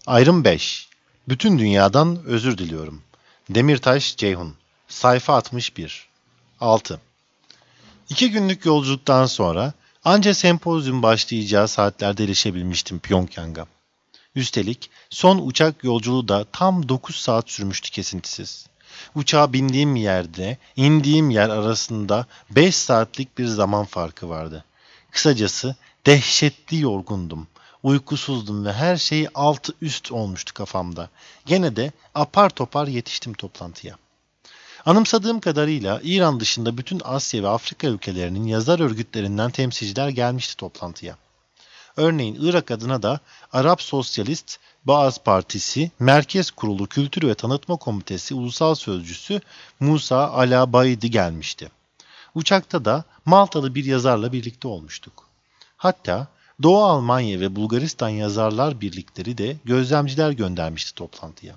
Ayrım 5. Bütün dünyadan özür diliyorum. Demirtaş Ceyhun. Sayfa 61. 6. 2 günlük yolculuktan sonra anca sempozyum başlayacağı saatlerde erişebilmiştim Pyongyang'a. Üstelik son uçak yolculuğu da tam 9 saat sürmüştü kesintisiz. Uçağa bindiğim yerde indiğim yer arasında 5 saatlik bir zaman farkı vardı. Kısacası dehşetli yorgundum. Uykusuzdum ve her şey altı üst olmuştu kafamda. Gene de apar topar yetiştim toplantıya. Anımsadığım kadarıyla İran dışında bütün Asya ve Afrika ülkelerinin yazar örgütlerinden temsilciler gelmişti toplantıya. Örneğin Irak adına da Arap Sosyalist Baaz Partisi Merkez Kurulu Kültür ve Tanıtma Komitesi Ulusal Sözcüsü Musa Alabaydi gelmişti. Uçakta da Maltalı bir yazarla birlikte olmuştuk. Hatta Doğu Almanya ve Bulgaristan Yazarlar Birlikleri de gözlemciler göndermişti toplantıya.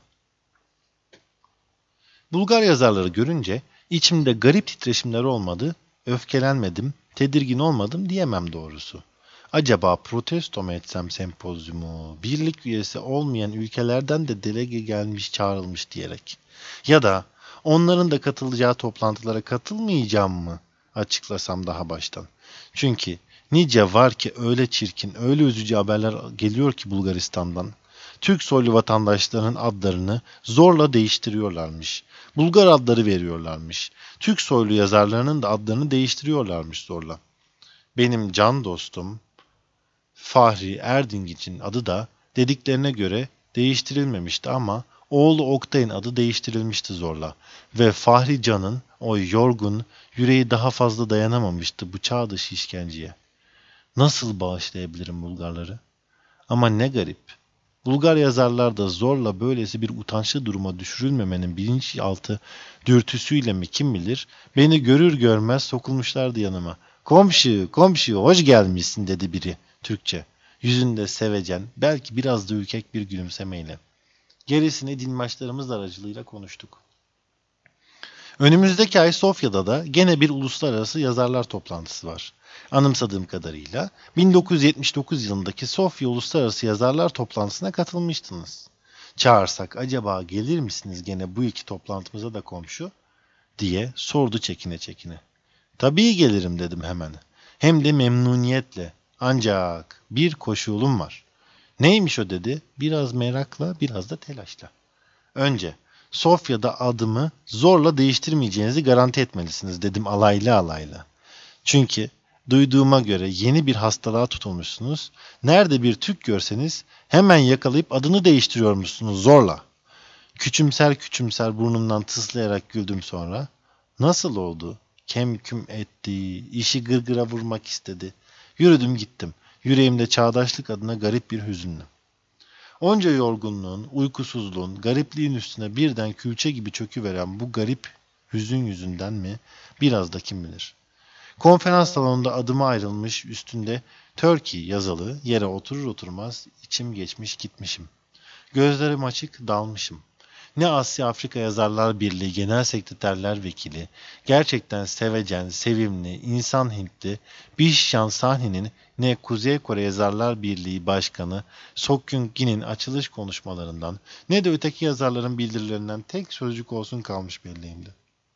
Bulgar yazarları görünce içimde garip titreşimler olmadı, öfkelenmedim, tedirgin olmadım diyemem doğrusu. Acaba protesto mu etsem sempozyumu, birlik üyesi olmayan ülkelerden de delege gelmiş çağrılmış diyerek. Ya da onların da katılacağı toplantılara katılmayacağım mı açıklasam daha baştan. Çünkü nice var ki öyle çirkin, öyle üzücü haberler geliyor ki Bulgaristan'dan. Türk soylu vatandaşlarının adlarını zorla değiştiriyorlarmış. Bulgar adları veriyorlarmış. Türk soylu yazarlarının da adlarını değiştiriyorlarmış zorla. Benim can dostum Fahri Erdinç'in adı da dediklerine göre değiştirilmemişti ama oğlu Oktay'ın adı değiştirilmişti zorla. Ve Fahri Can'ın o yorgun yüreği daha fazla dayanamamıştı bu çağ dışı işkenceye. Nasıl bağışlayabilirim Bulgarları? Ama ne garip. Bulgar yazarlar da zorla böylesi bir utançlı duruma düşürülmemenin bilinçaltı dürtüsüyle mi kim bilir beni görür görmez sokulmuşlardı yanıma. Komşu, komşu hoş gelmişsin dedi biri Türkçe. Yüzünde sevecen, belki biraz da ürkek bir gülümsemeyle. Gerisini dinmaçlarımız aracılığıyla konuştuk. Önümüzdeki ay Sofya'da da gene bir uluslararası yazarlar toplantısı var. Anımsadığım kadarıyla 1979 yılındaki Sofya Uluslararası Yazarlar Toplantısı'na katılmıştınız. Çağırsak acaba gelir misiniz gene bu iki toplantımıza da komşu? Diye sordu çekine çekine. Tabii gelirim dedim hemen. Hem de memnuniyetle. Ancak bir koşulum var. Neymiş o dedi. Biraz merakla biraz da telaşla. Önce Sofya'da adımı zorla değiştirmeyeceğinizi garanti etmelisiniz dedim alaylı alaylı. Çünkü duyduğuma göre yeni bir hastalığa tutulmuşsunuz. Nerede bir Türk görseniz hemen yakalayıp adını değiştiriyormuşsunuz zorla. Küçümser küçümser burnumdan tıslayarak güldüm sonra. Nasıl oldu? Kemküm etti, işi gırgıra vurmak istedi. Yürüdüm gittim. Yüreğimde çağdaşlık adına garip bir hüzünlü. Onca yorgunluğun, uykusuzluğun, garipliğin üstüne birden külçe gibi çöküveren bu garip hüzün yüzünden mi? Biraz da kim bilir. Konferans salonunda adıma ayrılmış üstünde Turkey yazılı yere oturur oturmaz içim geçmiş gitmişim. Gözlerim açık dalmışım. Ne Asya Afrika Yazarlar Birliği Genel Sekreterler Vekili, gerçekten sevecen, sevimli, insan Hintli Bishyan Sahni'nin ne Kuzey Kore Yazarlar Birliği Başkanı Sokyung Gin'in açılış konuşmalarından ne de öteki yazarların bildirilerinden tek sözcük olsun kalmış belleğimde.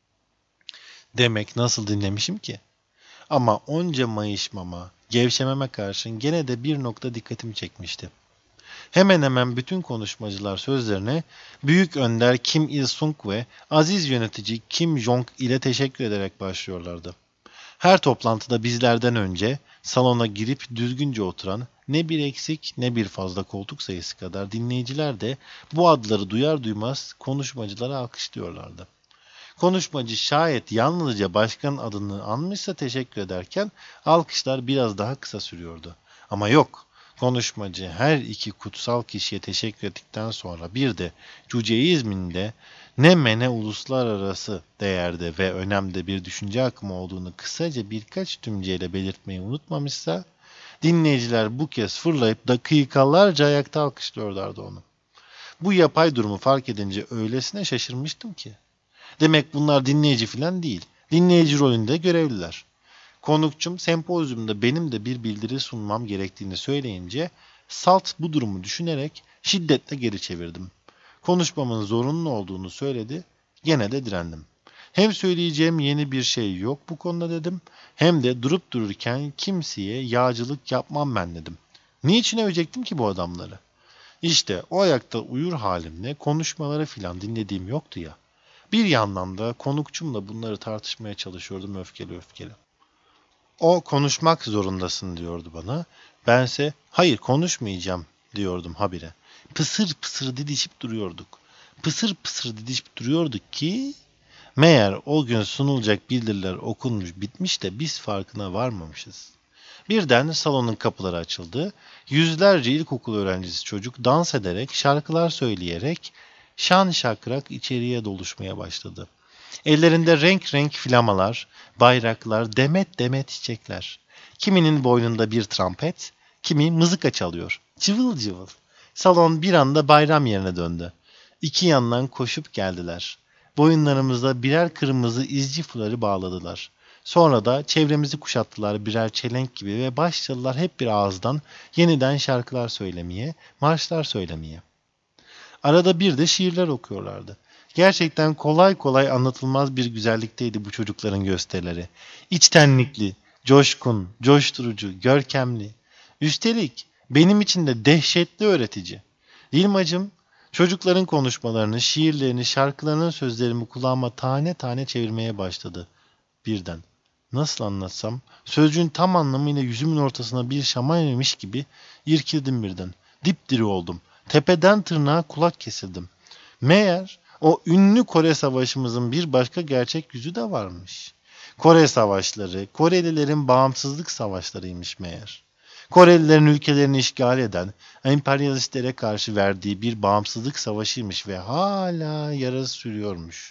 Demek nasıl dinlemişim ki? Ama onca mayışmama, gevşememe karşın gene de bir nokta dikkatimi çekmişti. Hemen hemen bütün konuşmacılar sözlerine Büyük Önder Kim Il-sung ve aziz yönetici Kim Jong ile teşekkür ederek başlıyorlardı. Her toplantıda bizlerden önce salona girip düzgünce oturan ne bir eksik ne bir fazla koltuk sayısı kadar dinleyiciler de bu adları duyar duymaz konuşmacılara alkışlıyorlardı. Konuşmacı şayet yalnızca başkanın adını anmışsa teşekkür ederken alkışlar biraz daha kısa sürüyordu. Ama yok. Konuşmacı her iki kutsal kişiye teşekkür ettikten sonra bir de Cüceizm'inde ne mene uluslararası değerde ve önemde bir düşünce akımı olduğunu kısaca birkaç tümceyle belirtmeyi unutmamışsa, dinleyiciler bu kez fırlayıp dakikalarca ayakta alkışlıyorlardı onu. Bu yapay durumu fark edince öylesine şaşırmıştım ki. Demek bunlar dinleyici falan değil. Dinleyici rolünde görevliler. Konukçum sempozyumda benim de bir bildiri sunmam gerektiğini söyleyince Salt bu durumu düşünerek şiddetle geri çevirdim. Konuşmamın zorunlu olduğunu söyledi, gene de direndim. Hem söyleyeceğim yeni bir şey yok bu konuda dedim, hem de durup dururken kimseye yağcılık yapmam ben dedim. Niçin övecektim ki bu adamları? İşte o ayakta uyur halimle konuşmaları filan dinlediğim yoktu ya. Bir yandan da konukçumla bunları tartışmaya çalışıyordum öfkeli öfkeli. O konuşmak zorundasın diyordu bana. Bense hayır konuşmayacağım diyordum habire. Pısır pısır didişip duruyorduk. Pısır pısır didişip duruyorduk ki meğer o gün sunulacak bildiriler okunmuş bitmiş de biz farkına varmamışız. Birden salonun kapıları açıldı. Yüzlerce ilkokul öğrencisi çocuk dans ederek, şarkılar söyleyerek şan şakrak içeriye doluşmaya başladı. Ellerinde renk renk flamalar, bayraklar, demet demet çiçekler. Kiminin boynunda bir trompet, kimi mızıka çalıyor. Cıvıl cıvıl. Salon bir anda bayram yerine döndü. İki yandan koşup geldiler. Boyunlarımıza birer kırmızı izci fuları bağladılar. Sonra da çevremizi kuşattılar birer çelenk gibi ve başladılar hep bir ağızdan yeniden şarkılar söylemeye, marşlar söylemeye. Arada bir de şiirler okuyorlardı. Gerçekten kolay kolay anlatılmaz bir güzellikteydi bu çocukların gösterileri. İçtenlikli, coşkun, coşturucu, görkemli. Üstelik benim için de dehşetli öğretici. Dilmacım, çocukların konuşmalarını, şiirlerini, şarkılarının sözlerimi kulağıma tane tane çevirmeye başladı. Birden. Nasıl anlatsam, sözcüğün tam anlamıyla yüzümün ortasına bir şaman yemiş gibi irkildim birden. Dipdiri oldum. Tepeden tırnağa kulak kesildim. Meğer o ünlü Kore Savaşımızın bir başka gerçek yüzü de varmış. Kore Savaşları, Korelilerin bağımsızlık savaşlarıymış meğer. Korelilerin ülkelerini işgal eden, emperyalistlere karşı verdiği bir bağımsızlık savaşıymış ve hala yarası sürüyormuş.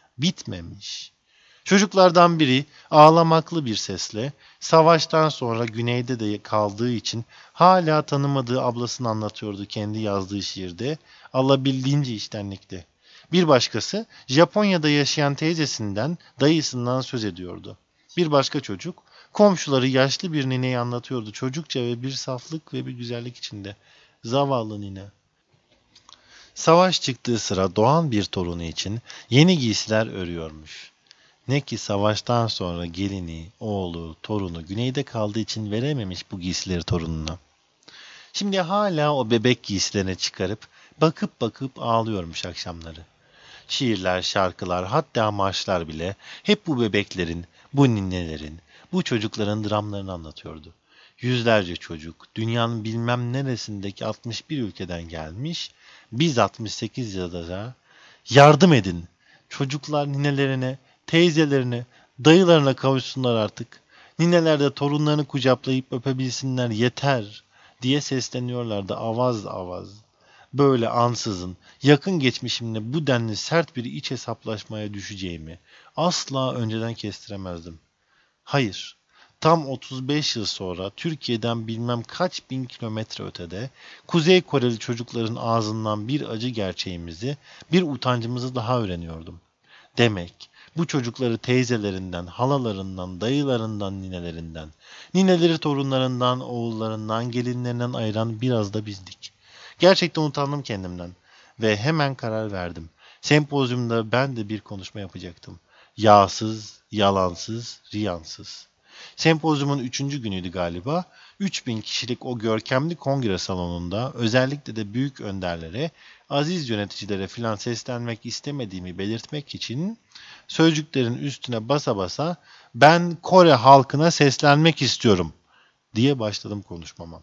Bitmemiş. Çocuklardan biri ağlamaklı bir sesle savaştan sonra güneyde de kaldığı için hala tanımadığı ablasını anlatıyordu kendi yazdığı şiirde, alabildiğince içtenlikle. Bir başkası Japonya'da yaşayan teyzesinden, dayısından söz ediyordu. Bir başka çocuk komşuları yaşlı bir nineyi anlatıyordu çocukça ve bir saflık ve bir güzellik içinde. Zavallı nine. Savaş çıktığı sıra doğan bir torunu için yeni giysiler örüyormuş. Ne ki savaştan sonra gelini, oğlu, torunu güneyde kaldığı için verememiş bu giysileri torununa. Şimdi hala o bebek giysilerine çıkarıp bakıp bakıp ağlıyormuş akşamları. Şiirler, şarkılar, hatta marşlar bile hep bu bebeklerin, bu ninnelerin, bu çocukların dramlarını anlatıyordu. Yüzlerce çocuk, dünyanın bilmem neresindeki 61 ülkeden gelmiş, biz 68 yılda yardım edin. Çocuklar ninelerine, teyzelerine, dayılarına kavuşsunlar artık. Nineler de torunlarını kucaklayıp öpebilsinler yeter diye sesleniyorlardı avaz avaz. Böyle ansızın, yakın geçmişimle bu denli sert bir iç hesaplaşmaya düşeceğimi asla önceden kestiremezdim. Hayır, tam 35 yıl sonra Türkiye'den bilmem kaç bin kilometre ötede Kuzey Koreli çocukların ağzından bir acı gerçeğimizi, bir utancımızı daha öğreniyordum. Demek bu çocukları teyzelerinden, halalarından, dayılarından, ninelerinden, nineleri torunlarından, oğullarından, gelinlerinden ayıran biraz da bizdik. Gerçekten utandım kendimden ve hemen karar verdim. Sempozyumda ben de bir konuşma yapacaktım. Yağsız, yalansız, riyansız. Sempozyumun 3. günüydü galiba. 3000 kişilik o görkemli kongre salonunda özellikle de büyük önderlere, aziz yöneticilere filan seslenmek istemediğimi belirtmek için sözcüklerin üstüne basa basa ben Kore halkına seslenmek istiyorum diye başladım konuşmama.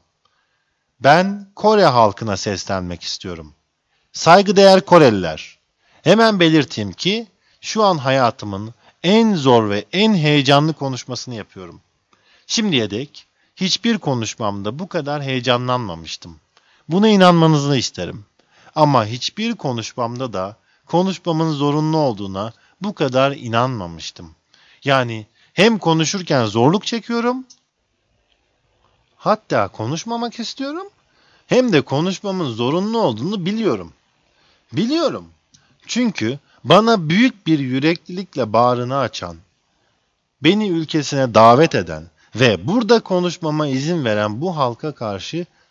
Ben Kore halkına seslenmek istiyorum. Saygıdeğer Koreliler, hemen belirteyim ki şu an hayatımın en zor ve en heyecanlı konuşmasını yapıyorum. Şimdiye dek hiçbir konuşmamda bu kadar heyecanlanmamıştım. Buna inanmanızı isterim. Ama hiçbir konuşmamda da konuşmamın zorunlu olduğuna bu kadar inanmamıştım. Yani hem konuşurken zorluk çekiyorum, hatta konuşmamak istiyorum, hem de konuşmamın zorunlu olduğunu biliyorum. Biliyorum. Çünkü bana büyük bir yüreklilikle bağrını açan, beni ülkesine davet eden ve burada konuşmama izin veren bu halka karşı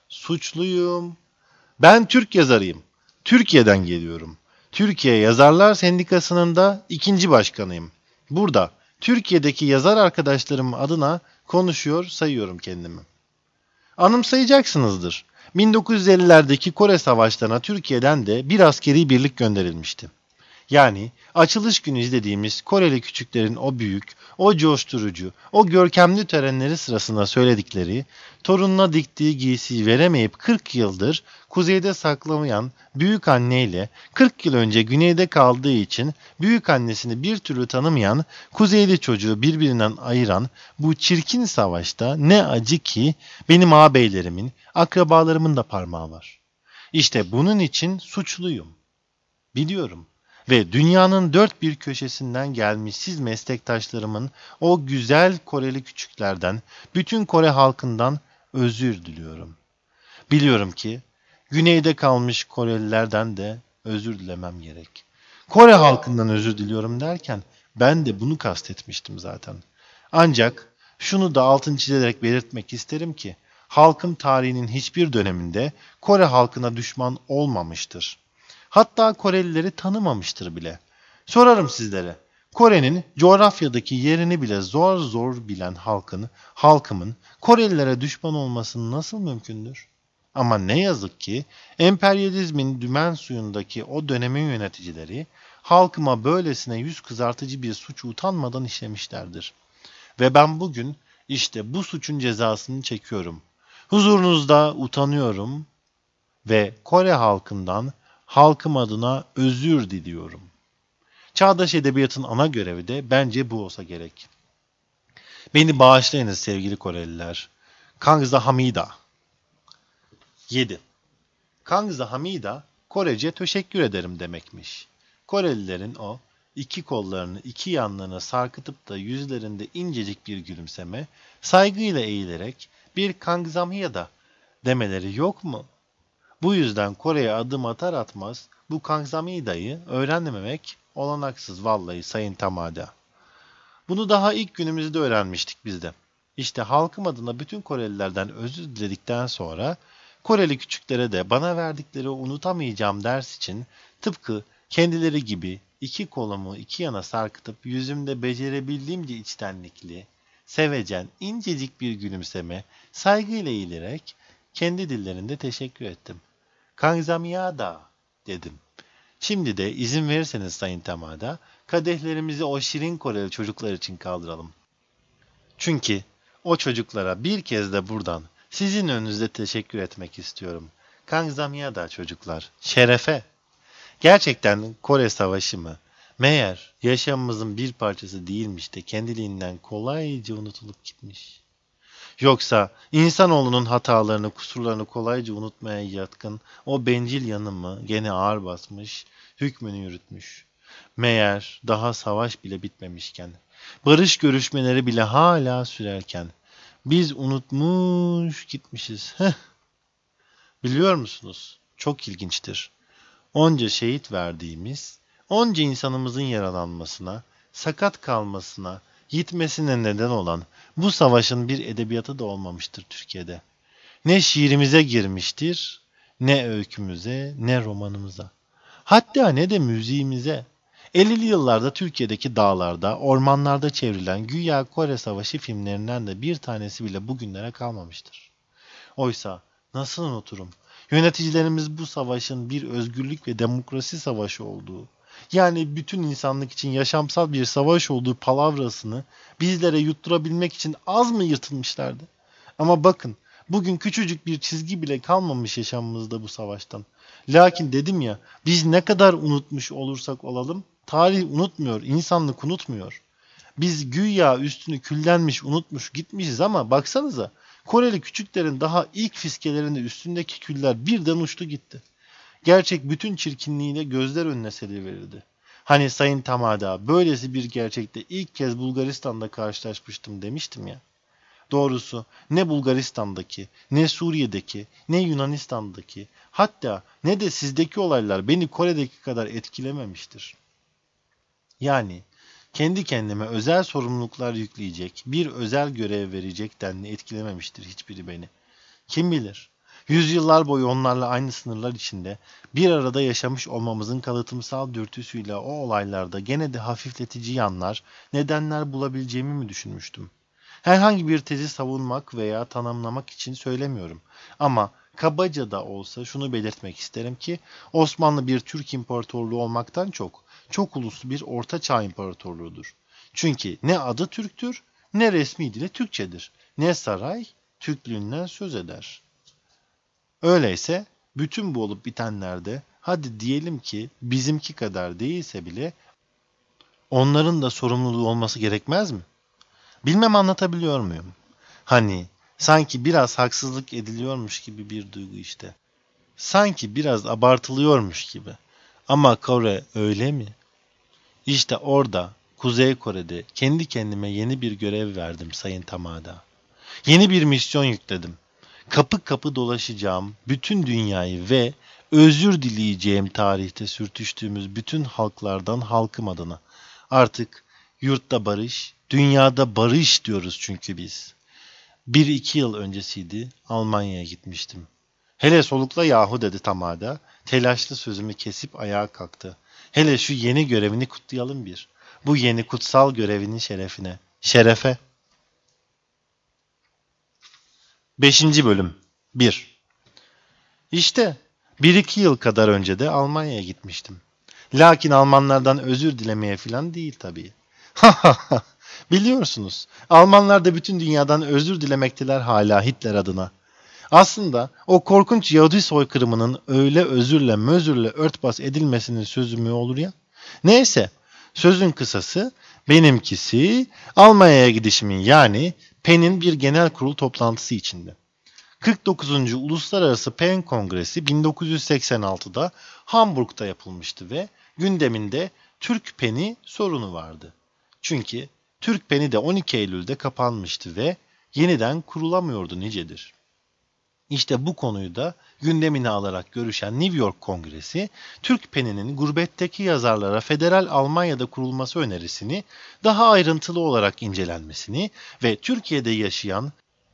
Suçluyum. Ben Türk yazarıyım. Türkiye'den geliyorum. Türkiye Yazarlar Sendikası'nın da ikinci başkanıyım. Burada Türkiye'deki yazar arkadaşlarım adına konuşuyor sayıyorum kendimi. Anımsayacaksınızdır. 1950'lerdeki Kore Savaşları'na Türkiye'den de bir askeri birlik gönderilmişti. Yani açılış günü izlediğimiz Koreli küçüklerin o büyük, o coşturucu, o görkemli törenleri sırasında söyledikleri, torununa diktiği giysiyi veremeyip 40 yıldır kuzeyde saklamayan büyük anneyle 40 yıl önce güneyde kaldığı için büyük annesini bir türlü tanımayan kuzeyli çocuğu birbirinden ayıran bu çirkin savaşta ne acı ki benim ağabeylerimin, akrabalarımın da parmağı var. İşte bunun için suçluyum. Biliyorum. Ve dünyanın dört bir köşesinden gelmiş siz meslektaşlarımın o güzel Koreli küçüklerden, bütün Kore halkından özür diliyorum. Biliyorum ki güneyde kalmış Korelilerden de özür dilemem gerek. Kore halkından özür diliyorum derken ben de bunu kastetmiştim zaten. Ancak şunu da altını çizerek belirtmek isterim ki halkım tarihinin hiçbir döneminde Kore halkına düşman olmamıştır. Hatta Korelileri tanımamıştır bile. Sorarım sizlere. Kore'nin coğrafyadaki yerini bile zor zor bilen halkımın Korelilere düşman olması nasıl mümkündür? Ama ne yazık ki emperyalizmin dümen suyundaki o dönemin yöneticileri halkıma böylesine yüz kızartıcı bir suçu utanmadan işlemişlerdir. Ve ben bugün işte bu suçun cezasını çekiyorum. Huzurunuzda utanıyorum ve Kore halkından halkım adına özür diliyorum. Çağdaş edebiyatın ana görevi de bence bu olsa gerek. Beni bağışlayınız sevgili Koreliler. Kangza Hamida 7. Kangza Hamida Korece teşekkür ederim demekmiş. Korelilerin o iki kollarını iki yanlarına sarkıtıp da yüzlerinde incecik bir gülümseme, saygıyla eğilerek bir Kangzamhida demeleri yok mu? Bu yüzden Kore'ye adım atar atmaz bu Kangsamida'yı öğrenmemek olanaksız vallahi Sayın Tamada. Bunu daha ilk günümüzde öğrenmiştik biz de. İşte halkım adına bütün Korelilerden özür diledikten sonra Koreli küçüklere de bana verdikleri o unutamayacağım ders için tıpkı kendileri gibi iki kolumu iki yana sarkıtıp yüzümde becerebildiğimce içtenlikli, sevecen, incecik bir gülümseme, saygıyla eğilerek kendi dillerinde teşekkür ettim. Kangzamyada dedim. Şimdi de izin verirseniz Sayın Tamada, kadehlerimizi o şirin Koreli çocuklar için kaldıralım. Çünkü o çocuklara bir kez de buradan sizin önünüzde teşekkür etmek istiyorum. Kangzamyada çocuklar, şerefe. Gerçekten Kore Savaşı mı? Meğer yaşamımızın bir parçası değilmiş de kendiliğinden kolayca unutulup gitmiş. Yoksa insanoğlunun hatalarını, kusurlarını kolayca unutmaya yatkın o bencil yanı mı gene ağır basmış, hükmünü yürütmüş. Meğer daha savaş bile bitmemişken, barış görüşmeleri bile hala sürerken, biz unutmuş gitmişiz. Biliyor musunuz? Çok ilginçtir. Onca şehit verdiğimiz, onca insanımızın yaralanmasına, sakat kalmasına, gitmesine neden olan bu savaşın bir edebiyatı da olmamıştır Türkiye'de. Ne şiirimize girmiştir, ne öykümüze, ne romanımıza. Hatta ne de müziğimize. 50'li yıllarda Türkiye'deki dağlarda, ormanlarda çevrilen güya Kore Savaşı filmlerinden de bir tanesi bile bugünlere kalmamıştır. Oysa nasıl unuturum? Yöneticilerimiz bu savaşın bir özgürlük ve demokrasi savaşı olduğu, yani bütün insanlık için yaşamsal bir savaş olduğu palavrasını bizlere yutturabilmek için az mı yırtılmışlardı? Ama bakın, bugün küçücük bir çizgi bile kalmamış yaşamımızda bu savaştan. Lakin dedim ya, biz ne kadar unutmuş olursak olalım, tarih unutmuyor, insanlık unutmuyor. Biz güya üstünü küllenmiş, unutmuş gitmişiz ama baksanıza Koreli küçüklerin daha ilk fiskelerinde üstündeki küller birden uçtu gitti. Gerçek bütün çirkinliğiyle gözler önüne seriverildi. Hani Sayın Tamada böylesi bir gerçekte ilk kez Bulgaristan'da karşılaşmıştım demiştim ya. Doğrusu ne Bulgaristan'daki, ne Suriye'deki, ne Yunanistan'daki, hatta ne de sizdeki olaylar beni Kore'deki kadar etkilememiştir. Yani kendi kendime özel sorumluluklar yükleyecek, bir özel görev verecek denli etkilememiştir hiçbiri beni. Kim bilir? Yüzyıllar boyu onlarla aynı sınırlar içinde bir arada yaşamış olmamızın kalıtımsal dürtüsüyle o olaylarda gene de hafifletici yanlar, nedenler bulabileceğimi mi düşünmüştüm? Herhangi bir tezi savunmak veya tanımlamak için söylemiyorum. Ama kabaca da olsa şunu belirtmek isterim ki Osmanlı bir Türk İmparatorluğu olmaktan çok uluslu bir Orta Çağ İmparatorluğudur. Çünkü ne adı Türktür, ne resmi dili Türkçedir, ne saray Türklüğünden söz eder. Öyleyse bütün bu olup bitenlerde hadi diyelim ki bizimki kadar değilse bile onların da sorumluluğu olması gerekmez mi? Bilmem anlatabiliyor muyum? Hani sanki biraz haksızlık ediliyormuş gibi bir duygu işte. Sanki biraz abartılıyormuş gibi. Ama Kore öyle mi? İşte orada Kuzey Kore'de kendi kendime yeni bir görev verdim Sayın Tamada. Yeni bir misyon yükledim. Kapı kapı dolaşacağım bütün dünyayı ve özür dileyeceğim tarihte sürtüştüğümüz bütün halklardan halkım adına. Artık yurtta barış, dünyada barış diyoruz çünkü biz. 1-2 yıl öncesiydi Almanya'ya gitmiştim. Hele solukla yahu dedi Tamada. Telaşlı sözümü kesip ayağa kalktı. Hele şu yeni görevini kutlayalım bir. Bu yeni kutsal görevinin şerefine. Şerefe. 5. Bölüm 1. İşte 1-2 yıl kadar önce de Almanya'ya gitmiştim. Lakin Almanlardan özür dilemeye falan değil tabii. Biliyorsunuz, Almanlar da bütün dünyadan özür dilemekteler hala Hitler adına. Aslında o korkunç Yahudi soykırımının öyle özürle mözürle örtbas edilmesinin sözü mü olur ya? Neyse, sözün kısası benimkisi Almanya'ya gidişimin yani PEN'in bir genel kurul toplantısı içinde. 49. Uluslararası PEN Kongresi 1986'da Hamburg'da yapılmıştı ve gündeminde Türk PEN'i sorunu vardı. Çünkü Türk PEN'i de 12 Eylül'de kapanmıştı ve yeniden kurulamıyordu nicedir. İşte bu konuyu da gündemine alarak görüşen New York Kongresi, Türk PEN'inin gurbetteki yazarlara federal Almanya'da kurulması önerisini daha ayrıntılı olarak incelenmesini ve Türkiye'de yaşayan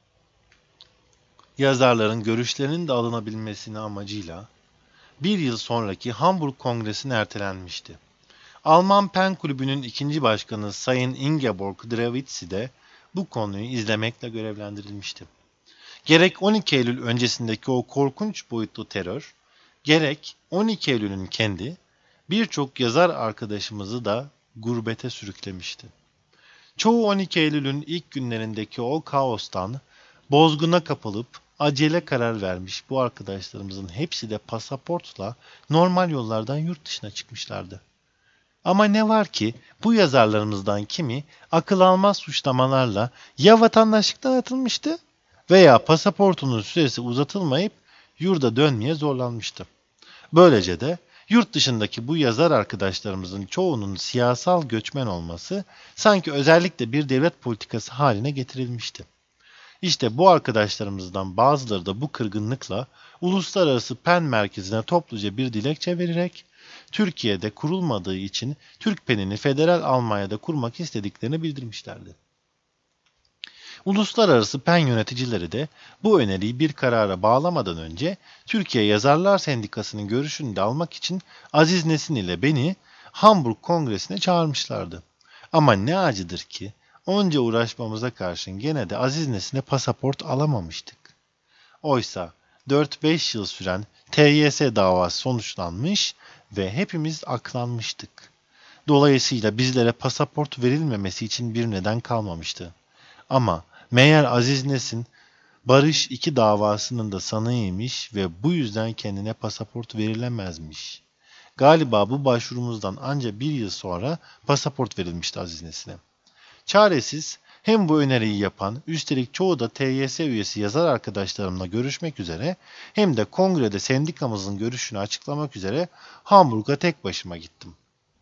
yazarların görüşlerinin de alınabilmesini amacıyla bir yıl sonraki Hamburg Kongresi'ne ertelenmişti. Alman Pen Kulübü'nün ikinci başkanı Sayın Ingeborg Drewitzi de bu konuyu izlemekle görevlendirilmişti. Gerek 12 Eylül öncesindeki o korkunç boyutlu terör, gerek 12 Eylül'ün kendi birçok yazar arkadaşımızı da gurbete sürüklemişti. Çoğu 12 Eylül'ün ilk günlerindeki o kaostan bozguna kapılıp acele karar vermiş bu arkadaşlarımızın hepsi de pasaportla normal yollardan yurt dışına çıkmışlardı. Ama ne var ki bu yazarlarımızdan kimi akıl almaz suçlamalarla ya vatandaşlıktan atılmıştı veya pasaportunun süresi uzatılmayıp yurda dönmeye zorlanmıştı. Böylece de yurt dışındaki bu yazar arkadaşlarımızın çoğunun siyasal göçmen olması sanki özellikle bir devlet politikası haline getirilmişti. İşte bu arkadaşlarımızdan bazıları da bu kırgınlıkla Uluslararası PEN Merkezi'ne topluca bir dilekçe vererek Türkiye'de kurulmadığı için Türk PEN'ini Federal Almanya'da kurmak istediklerini bildirmişlerdi. Uluslararası PEN yöneticileri de bu öneriyi bir karara bağlamadan önce Türkiye Yazarlar Sendikası'nın görüşünü de almak için Aziz Nesin ile beni Hamburg Kongresi'ne çağırmışlardı. Ama ne acıdır ki onca uğraşmamıza karşın gene de Aziz Nesin'e pasaport alamamıştık. Oysa 4-5 yıl süren TYS davası sonuçlanmış ve hepimiz aklanmıştık. Dolayısıyla bizlere pasaport verilmemesi için bir neden kalmamıştı. Ama meğer Aziz Nesin Barış 2 davasının da sanığıymış ve bu yüzden kendine pasaport verilemezmiş. Galiba bu başvurumuzdan ancak bir yıl sonra pasaport verilmişti Aziz Nesin'e. Çaresiz hem bu öneriyi yapan, üstelik çoğu da TYS üyesi yazar arkadaşlarımla görüşmek üzere hem de kongrede sendikamızın görüşünü açıklamak üzere Hamburg'a tek başıma gittim.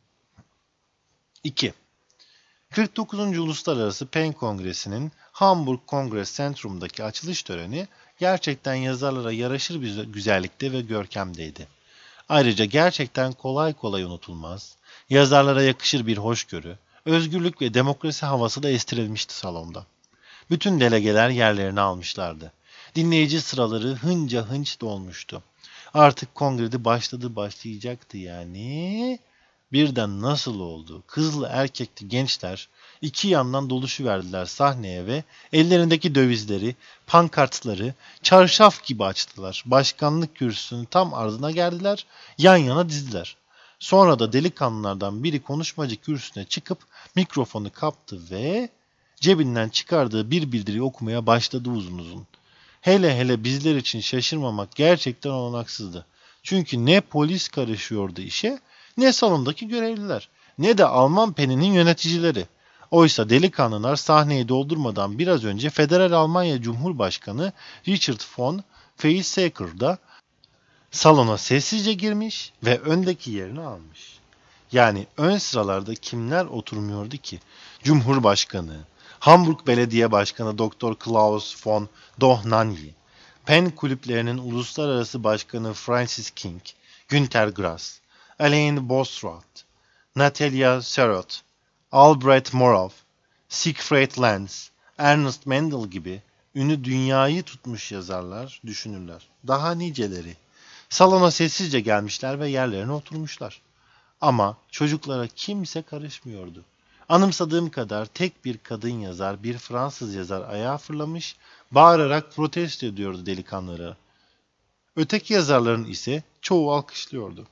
2. 49. Uluslararası PEN Kongresi'nin Hamburg Kongres Centrum'daki açılış töreni gerçekten yazarlara yaraşır bir güzellikte ve görkemdeydi. Ayrıca gerçekten kolay kolay unutulmaz, yazarlara yakışır bir hoşgörü, özgürlük ve demokrasi havası da estirilmişti salonda. Bütün delegeler yerlerini almışlardı. Dinleyici sıraları hınca hınç dolmuştu. Artık kongrede başlayacaktı yani. Birden nasıl oldu? Kızlı erkekli gençler iki yandan doluşuverdiler sahneye ve ellerindeki dövizleri, pankartları çarşaf gibi açtılar. Başkanlık kürsüsünün tam ardına geldiler, yan yana dizdiler. Sonra da delikanlılardan biri konuşmacı kürsüsüne çıkıp mikrofonu kaptı ve cebinden çıkardığı bir bildiri okumaya başladı uzun uzun. Hele hele bizler için şaşırmamak gerçekten olanaksızdı. Çünkü ne polis karışıyordu işe, ne salondaki görevliler, ne de Alman peninin yöneticileri. Oysa delikanlılar sahneyi doldurmadan biraz önce Federal Almanya Cumhurbaşkanı Richard von Weizsäcker da salona sessizce girmiş ve öndeki yerini almış. Yani ön sıralarda kimler oturmuyordu ki? Cumhurbaşkanı, Hamburg Belediye Başkanı Doktor Klaus von Dohnanyi, Pen kulüplerinin uluslararası başkanı Francis King, Günter Grass, Alain Bosroth, Natalia Serot, Albrecht Morov, Siegfried Lenz, Ernest Mendel gibi ünlü dünyayı tutmuş yazarlar, düşünürler. Daha niceleri. Salona sessizce gelmişler ve yerlerine oturmuşlar. Ama çocuklara kimse karışmıyordu. Anımsadığım kadar tek bir kadın yazar, bir Fransız yazar ayağa fırlamış, bağırarak protesto ediyordu delikanlıları. Öteki yazarların ise çoğu alkışlıyordu.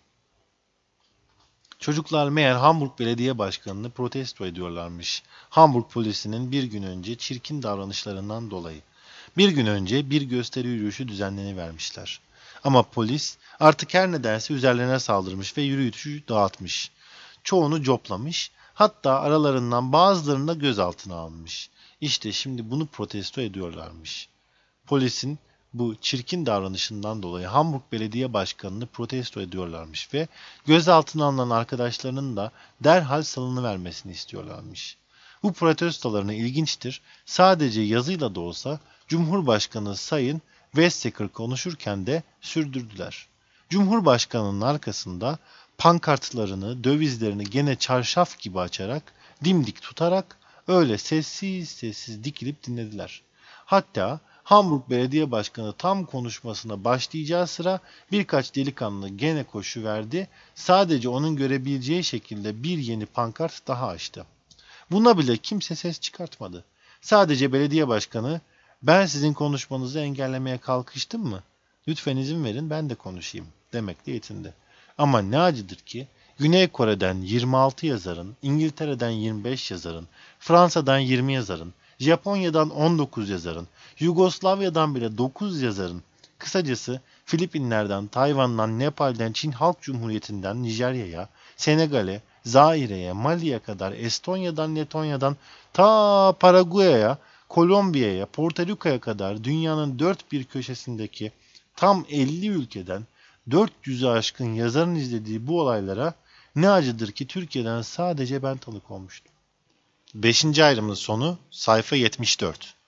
Çocuklar meğer Hamburg Belediye Başkanı'nı protesto ediyorlarmış. Hamburg polisinin bir gün önce çirkin davranışlarından dolayı. Bir gün önce bir gösteri yürüyüşü düzenlenivermişler. Ama polis artık her nedense üzerlerine saldırmış ve yürüyüşü dağıtmış. Çoğunu coplamış, hatta aralarından bazılarını da gözaltına almış. İşte şimdi bunu protesto ediyorlarmış. Polisin bu çirkin davranışından dolayı Hamburg Belediye Başkanı'nı protesto ediyorlarmış ve gözaltına alınan arkadaşlarının da derhal salınıvermesini istiyorlarmış. Bu protestolarına ilginçtir. Sadece yazıyla da olsa Cumhurbaşkanı Sayın Weizsäcker konuşurken de sürdürdüler. Cumhurbaşkanının arkasında pankartlarını, dövizlerini gene çarşaf gibi açarak, dimdik tutarak öyle sessiz sessiz dikilip dinlediler. Hatta Hamburg Belediye Başkanı tam konuşmasına başlayacağı sıra birkaç delikanlı gene koşuverdi. Sadece onun görebileceği şekilde bir yeni pankart daha açtı. Buna bile kimse ses çıkartmadı. Sadece belediye başkanı, "Ben sizin konuşmanızı engellemeye kalkıştım mı? Lütfen izin verin ben de konuşayım," demekle yetindi. Ama ne acıdır ki Güney Kore'den 26 yazarın, İngiltere'den 25 yazarın, Fransa'dan 20 yazarın, Japonya'dan 19 yazarın, Yugoslavya'dan bile 9 yazarın, kısacası Filipinler'den, Tayvan'dan, Nepal'den, Çin Halk Cumhuriyeti'nden Nijerya'ya, Senegal'e, Zaire'ye, Mali'ye kadar, Estonya'dan, Letonya'dan ta Paraguay'a, Kolombiya'ya, Porto Rico'ya kadar dünyanın dört bir köşesindeki tam 50 ülkeden 400'ü aşkın yazarın izlediği bu olaylara ne acıdır ki Türkiye'den sadece ben tanık olmuştum. 5. ayrımın sonu sayfa 74.